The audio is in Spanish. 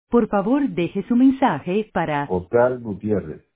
Por favor, deje su mensaje para Oscar Gutiérrez.